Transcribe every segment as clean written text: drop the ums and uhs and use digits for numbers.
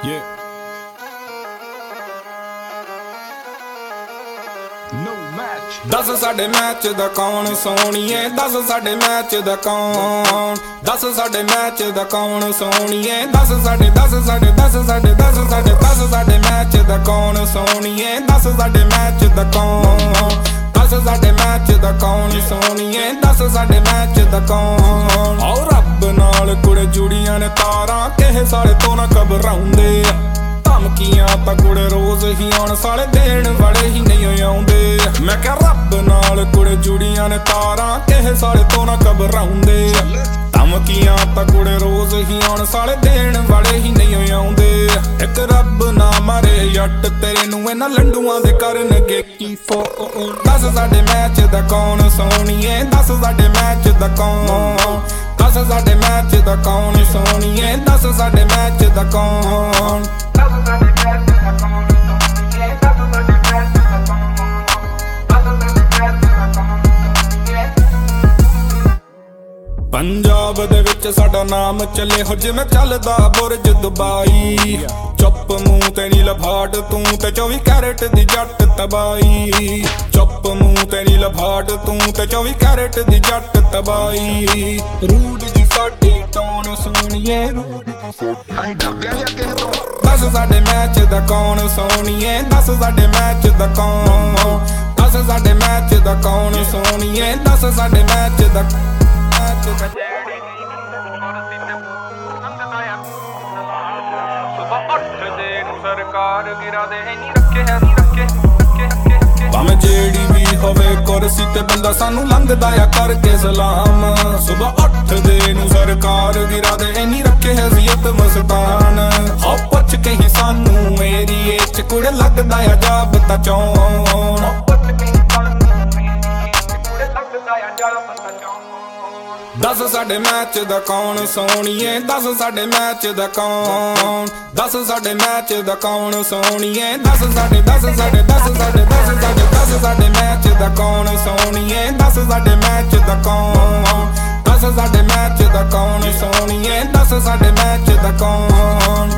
Yeah. No match. दस साडे match दा कौन सोनिए, दस साडे मैच दा कौन, दस साडे मैच दा कौन सोनिए, दस साडे दस साडे दस साडे दस साडे दस साडे मैच दा कौन सोनिए, दस साडे मैच दा कौन, दस साडे मैच दा कौन सोनिए, दस साडे मैच दा कौन। और रब नाल कुड़े जुड़ियां ने तारां, किहे साले तो ना घबराउंदे आ। धमकियां तां कुड़े रोज ही आउण, साले देण वाले ही नहीं आउंदे। मैं क्या रब नाल कुड़े जुड़ियां ने तारां, किहे साले तो ना घबराउंदे। धमकियां तां कुड़े रोज ही आउण, साले देण वाले ही नहीं आउंदे। इक रब ना मारे जट तेरे नूं इन्हां लंडूआं दे करनगे की फो। दस साडे मैच दा कौन सोनिए, दस साडे मैच दा कौन, दस साडे मैच दा कौन सोनिए, दस साडे मैच दा कौन। पंजाब दे विच साडा नाम चले हो जिवें चलदा बुरज दुबई। चुप मूंह ते नी लफाट तूं ते 24 कैरेट दी जट तबाई। चुप मूंह ते नी लफाट तूं ते 24 कैरेट दी जट तबाई। रूड दी साडी टोन सोनिए, दस साडे मैच दा कौन सोनिए, दस साडे मैच दा कौन, दस साडे मैच दा कौन सोनिए, दस साडे मैच दा। सरकार गिरा दे नहीं रखे है नहीं रखे भावें जेड़ी भी होवे कुर्सी ते बंदा सानू लंघदा आ करके सलाम। सुबह 8 दे नू सरकार गिरा दे नहीं रखे हैसियत मस्तान। हो पुछ के ही सानू मेरी एच कुड़े लगदा आ जाबता चौन। दस साडे मैच दा कौन सोनिए, दस साडे मैच दा कौन, दस साडे मैच दा कौन सोनिए, दस साडे दस साडे दस साडे दस साडे दस साडे मैच दा कौन सोनिए, दस साडे मैच दा कौन, दस साडे मैच दा कौन सोनिए, दस साडे मैच दा कौन।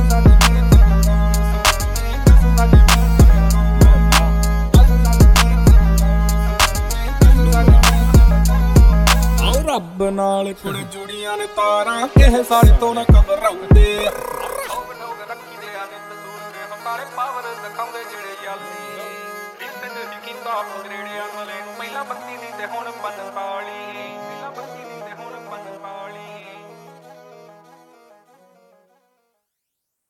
रब नाल कुड़े जुड़ियां ने तारां, किहे साले तो ना घबराउंदे। पावर दिखाउंदे जेड़े याली इस ते कीता अपग्रेड वाले नूं, पहिला 32 दी ते हुण 45।